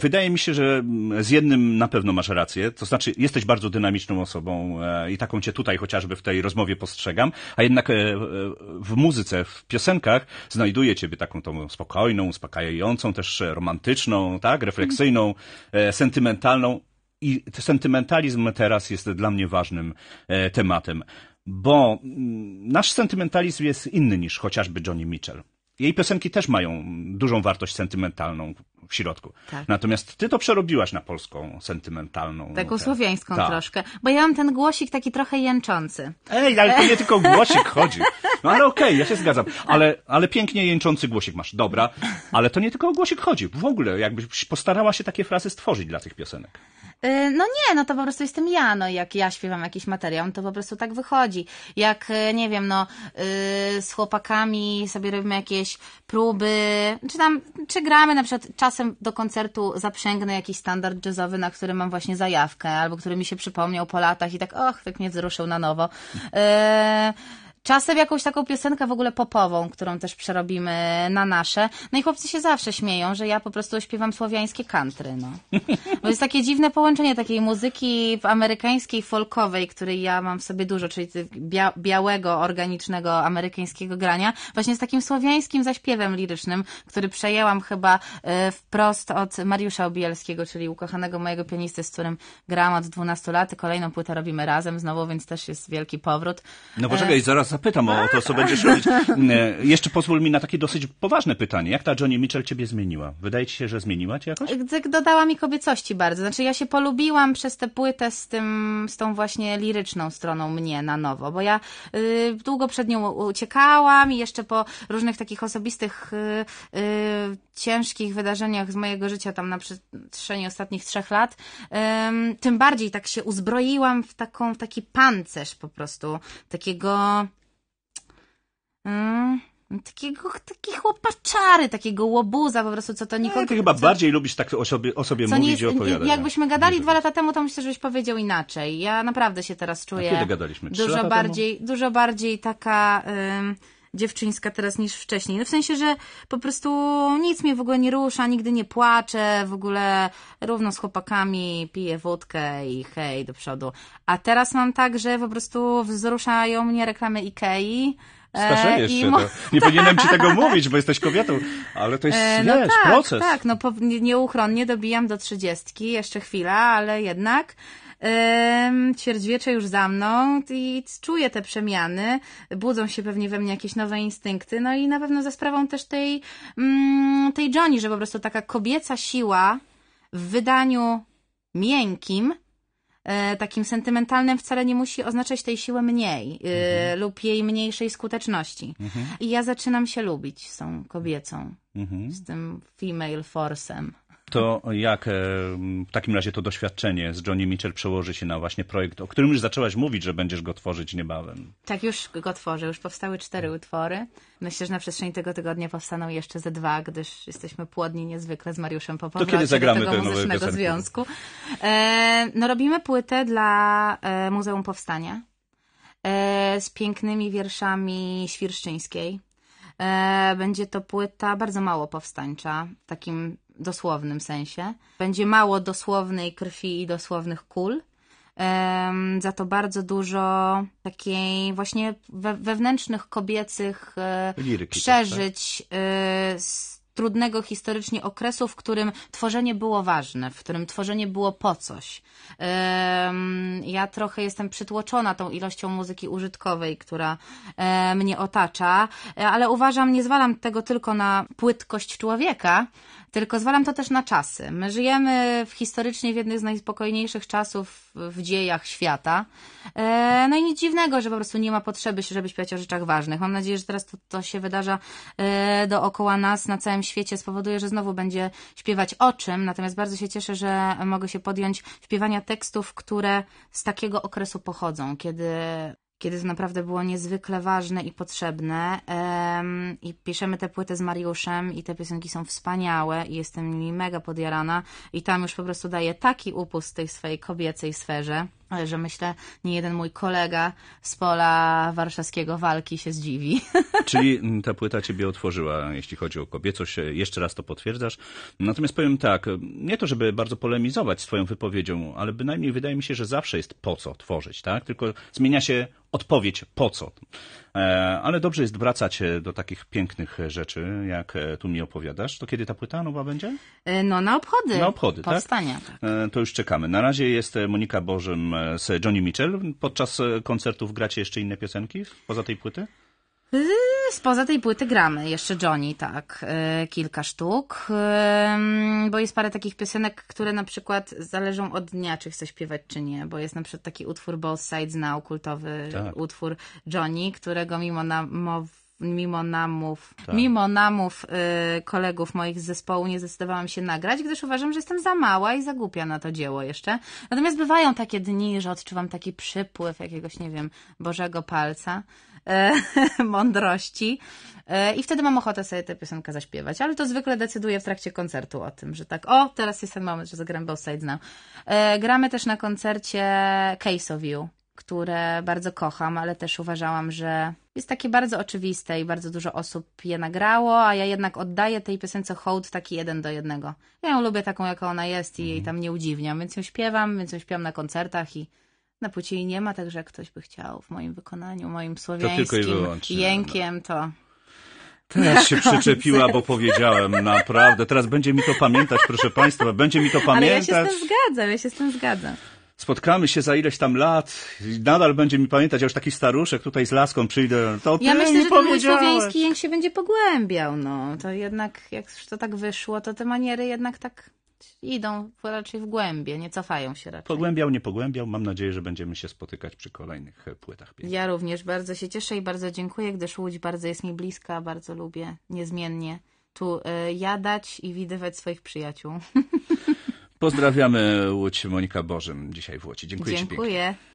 Wydaje mi się, że z jednym na pewno masz rację, to znaczy jesteś bardzo dynamiczną osobą i taką cię tutaj chociażby w tej rozmowie postrzegam, a jednak w muzyce, w piosenkach znajduje ciebie taką tą spokojną, uspokajającą, też romantyczną, tak, refleksyjną, sentymentalną i sentymentalizm teraz jest dla mnie ważnym tematem, bo nasz sentymentalizm jest inny niż chociażby Joni Mitchell. Jej piosenki też mają dużą wartość sentymentalną w środku. Tak. Natomiast ty to przerobiłaś na polską sentymentalną. Taką słowiańską troszkę. Bo ja mam ten głosik taki trochę jęczący. Ej, ale to nie tylko głosik chodzi. No ale okej, ja się zgadzam. Ale pięknie jęczący głosik masz. Dobra, ale to nie tylko o głosik chodzi. W ogóle jakbyś postarała się takie frazy stworzyć dla tych piosenek. No nie, no to po prostu jestem ja, no jak ja śpiewam jakiś materiał, to po prostu tak wychodzi. Jak, nie wiem, z chłopakami sobie robimy jakieś próby, czy gramy na przykład czasem do koncertu zaprzęgnę jakiś standard jazzowy, na który mam właśnie zajawkę, albo który mi się przypomniał po latach i tak, tak mnie wzruszył na nowo. Czasem jakąś taką piosenkę w ogóle popową, którą też przerobimy na nasze. No i chłopcy się zawsze śmieją, że ja po prostu śpiewam słowiańskie country, no. Bo jest takie dziwne połączenie takiej muzyki amerykańskiej, folkowej, której ja mam w sobie dużo, czyli białego, organicznego, amerykańskiego grania, właśnie z takim słowiańskim zaśpiewem lirycznym, który przejęłam chyba wprost od Mariusza Obielskiego, czyli ukochanego mojego pianisty, z którym grałam od 12 lat. Kolejną płytę robimy razem znowu, więc też jest wielki powrót. No poczekaj, zaraz zapytam o to, co będziesz robić. Jeszcze pozwól mi na takie dosyć poważne pytanie. Jak ta Joni Mitchell ciebie zmieniła? Wydaje ci się, że zmieniła cię jakoś? Dodała mi kobiecości bardzo. Znaczy ja się polubiłam przez tę płytę z tą właśnie liryczną stroną mnie na nowo, bo ja długo przed nią uciekałam i jeszcze po różnych takich osobistych ciężkich wydarzeniach z mojego życia tam na przestrzeni ostatnich 3 lat, tym bardziej tak się uzbroiłam w taki pancerz po prostu, takiego chłopaczary, takiego łobuza po prostu, co to nikogo... Ty chyba bardziej lubisz tak o sobie mówić i opowiadać. Jakbyśmy gadali 2 lata temu, to myślę, żebyś powiedział inaczej. Ja naprawdę się teraz czuję... A kiedy gadaliśmy? 3 lata temu? Dużo bardziej taka... dziewczyńska teraz niż wcześniej. No w sensie, że po prostu nic mnie w ogóle nie rusza, nigdy nie płaczę, w ogóle równo z chłopakami piję wódkę i hej, do przodu. A teraz mam tak, że po prostu wzruszają mnie reklamy Ikei. Starzejesz się, to nie powinienem ci tego mówić, bo jesteś kobietą, ale to jest, proces. Tak, nieuchronnie dobijam do 30, jeszcze chwila, ale jednak... ćwierćwiecze już za mną i czuję te przemiany, budzą się pewnie we mnie jakieś nowe instynkty, no i na pewno za sprawą też tej Joni, że po prostu taka kobieca siła w wydaniu miękkim, takim sentymentalnym wcale nie musi oznaczać tej siły mniej lub jej mniejszej skuteczności. I ja zaczynam się lubić z tą kobiecą, z tym female force'em. To jak w takim razie to doświadczenie z Joni Mitchell przełoży się na właśnie projekt, o którym już zaczęłaś mówić, że będziesz go tworzyć niebawem? Tak, już go tworzę. Już powstały 4 utwory. Myślę, że na przestrzeni tego tygodnia powstaną jeszcze ze 2, gdyż jesteśmy płodni niezwykle z Mariuszem po powrocie to kiedy zagramy do tego muzycznego związku. Robimy płytę dla Muzeum Powstania z pięknymi wierszami Świerszczyńskiej. Będzie to płyta bardzo mało powstańcza, w takim dosłownym sensie. Będzie mało dosłownej krwi i dosłownych kul. Za to bardzo dużo takiej właśnie wewnętrznych kobiecych liryki przeżyć z trudnego historycznie okresu, w którym tworzenie było ważne, w którym tworzenie było po coś. Ja trochę jestem przytłoczona tą ilością muzyki użytkowej, która mnie otacza, ale uważam, nie zwalam tego tylko na płytkość człowieka, tylko zwalam to też na czasy. My żyjemy historycznie w jednych z najspokojniejszych czasów w dziejach świata. No i nic dziwnego, że po prostu nie ma potrzeby, żeby śpiewać o rzeczach ważnych. Mam nadzieję, że teraz to się wydarza dookoła nas, na całym świecie, spowoduje, że znowu będzie śpiewać o czym. Natomiast bardzo się cieszę, że mogę się podjąć śpiewania tekstów, które z takiego okresu pochodzą, kiedy to naprawdę było niezwykle ważne i potrzebne. I piszemy tę płytę z Mariuszem i te piosenki są wspaniałe i jestem nimi mega podjarana i tam już po prostu daję taki upust tej swojej kobiecej sferze. że myślę, nie jeden mój kolega z pola warszawskiego walki się zdziwi. Czyli ta płyta ciebie otworzyła, jeśli chodzi o kobiecość. Jeszcze raz to potwierdzasz. Natomiast powiem tak, nie to, żeby bardzo polemizować z twoją wypowiedzią, ale bynajmniej wydaje mi się, że zawsze jest po co tworzyć, tak? Tylko zmienia się odpowiedź po co. Ale dobrze jest wracać do takich pięknych rzeczy, jak tu mi opowiadasz. To kiedy ta płyta nowa będzie? No na obchody. Na obchody, powstania, tak? Tak. To już czekamy. Na razie jest Monika Bożym z Johnny Mitchell. Podczas koncertów gracie jeszcze inne piosenki poza tej płyty? Spoza tej płyty gramy jeszcze Johnny, tak, kilka sztuk, bo jest parę takich piosenek, które na przykład zależą od dnia, czy chcę śpiewać, czy nie, bo jest na przykład taki utwór Both Sides Now, kultowy utwór Johnny, którego mimo namów kolegów moich z zespołu nie zdecydowałam się nagrać, gdyż uważam, że jestem za mała i za głupia na to dzieło jeszcze. Natomiast bywają takie dni, że odczuwam taki przypływ jakiegoś, nie wiem, Bożego palca, mądrości i wtedy mam ochotę sobie tę piosenkę zaśpiewać, ale to zwykle decyduję w trakcie koncertu o tym, że tak, teraz jest ten moment, że zagram Both Sides Now. Gramy też na koncercie Case of You, które bardzo kocham, ale też uważałam, że jest takie bardzo oczywiste i bardzo dużo osób je nagrało, a ja jednak oddaję tej piosence hołd taki 1:1. Ja ją lubię taką, jaka ona jest i jej tam nie udziwniam, więc ją śpiewam na koncertach i na płci jej nie ma, także jak ktoś by chciał w moim wykonaniu, moim słowiańskim jękiem, to... Teraz się przyczepiła, bo powiedziałem, naprawdę. Teraz będzie mi to pamiętać, proszę państwa, będzie mi to pamiętać. Ale ja się z tym zgadzam. Spotkamy się za ileś tam lat i nadal będzie mi pamiętać, ja już taki staruszek tutaj z laską przyjdę, to ty ja myślę, mi że ten mój powiedziałeś. słowiański jęk się będzie pogłębiał, no. To jednak, jak już to tak wyszło, to te maniery jednak tak idą raczej w głębie, nie cofają się raczej. Pogłębiał, nie pogłębiał, mam nadzieję, że będziemy się spotykać przy kolejnych płytach. Ja również bardzo się cieszę i bardzo dziękuję, gdyż Łódź bardzo jest mi bliska, bardzo lubię niezmiennie tu jadać i widywać swoich przyjaciół. Pozdrawiamy Łódź, Monika Bożym dzisiaj w Łodzi. Dziękuję ci pięknie.